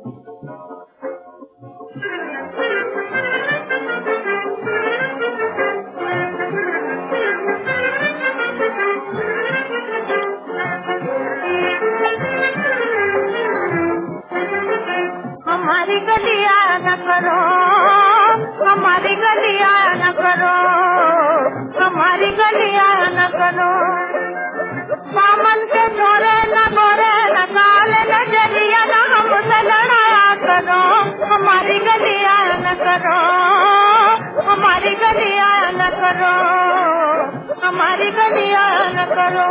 हमारी गलियां न करो, हमारी गलियां न करो, हमारी गलियां न करो। सामन के छोरे न गोरे न काले न जलिया न हमसे लड़ाया करो। हमारी गलियां न करो, हमारी गलियां न करो, हमारी गलियां न करो।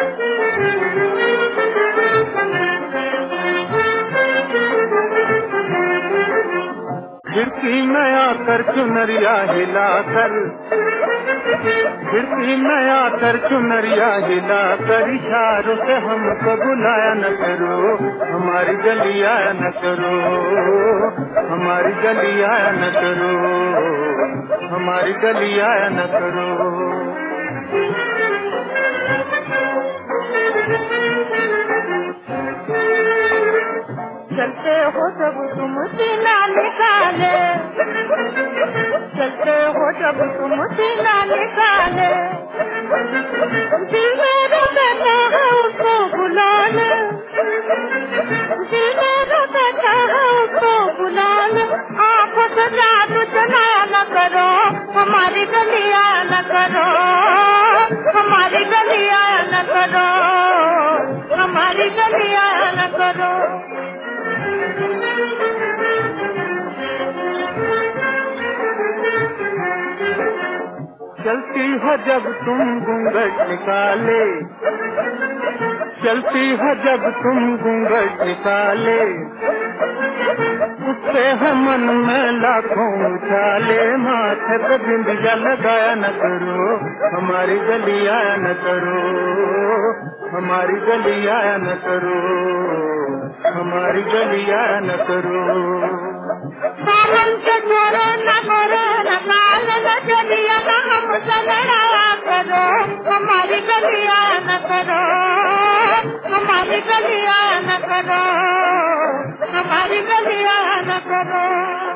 खिड़की में आकर चुनरिया हिलाकर, खिड़की में आकर चुनरिया हिलाकर इशारों से हमको बुलाया न करो। हमारी गलियां न करो, हमारी गलियां न करो, हमारी गलियां न करो। चलते हो जब तुम सीना निकाले, चलते हो जब तुम सीना निकाले, दिल मेरा कहता है उसको बुला ले, दिल मेरा कहता है उसको बुला ले। आँखों से जादू चलाया न करो, हमारी गलियां न करो, हमारी गलियां न करो, हमारी गलियां न करो। चलती हो जब तुम घूंघट निकाले, चलती हो जब तुम घूंघट निकाले, उससे है मन में लाखों उछाले। माथे पे बिंदिया लगाया न करो, हमारी गलियां न करो, हमारी गलियां न करो, हमारी गलियां न करो। सावन के छोरे न गोरे न काले न जलिया न हमसे लड़ाया करो। हमारी गलियां न करो, हमारी गलियां न करो, हमारी गलियां न करो।